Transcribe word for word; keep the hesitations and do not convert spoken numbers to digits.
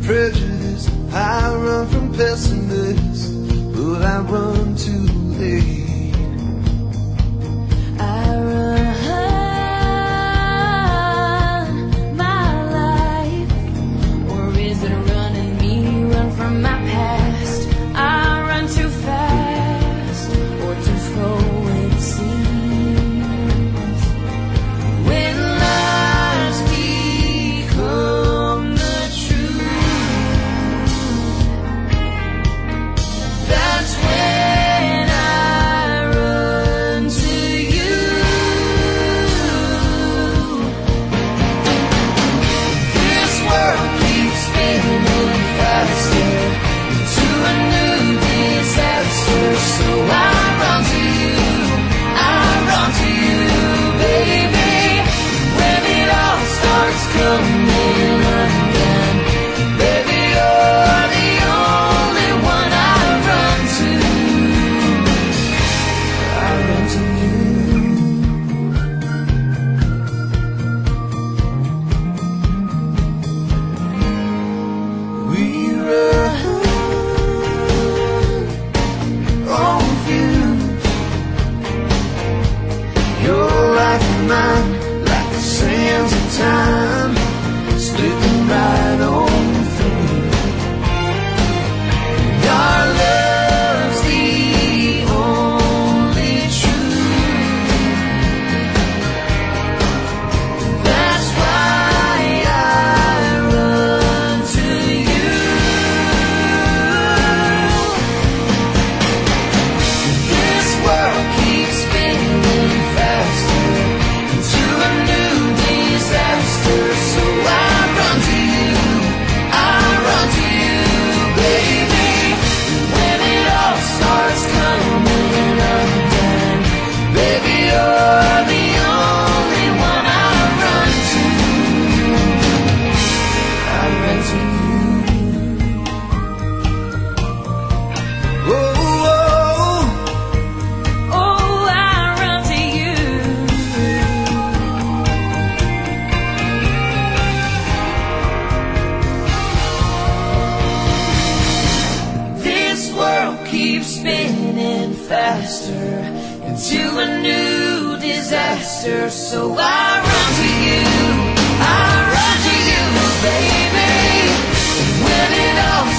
prejudice. I run from pessimists, but I run too late. I run my life, or is it running me? Run from my past. I run too fast, or too slow it seems. When lies become the truth, that's when I run to you. This world keeps spinning faster into a new disaster, so I run to you, I run to you, baby. When it all starts coming undone, baby, you're the only one I run to. I run to you. We run on views. Your life and mine, like the sands of time, slipping right on through. Our love's the only truth. That's why I run to you. This world keeps spinning faster into a new disaster, so I run to you, I run to you, baby. When it all starts coming undone, baby, you're the only one I run to. I run to you. Oh, oh, Oh, I run to you. this world keeps spinning faster into a new disaster, so I run to you, I run to you, baby. When it all